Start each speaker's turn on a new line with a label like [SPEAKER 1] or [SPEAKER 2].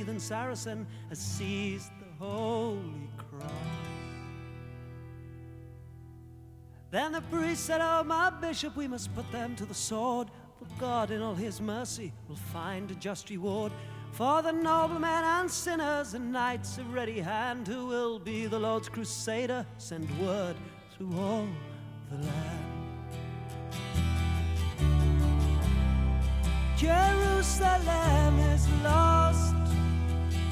[SPEAKER 1] heathen Saracen has seized the holy cross. Then the priest said, "Oh, my bishop, we must put them to the sword, but God in all his mercy will find a just reward for the noblemen and sinners and knights of ready hand who will be the Lord's crusader, send word through all the land." Jerusalem is Lord.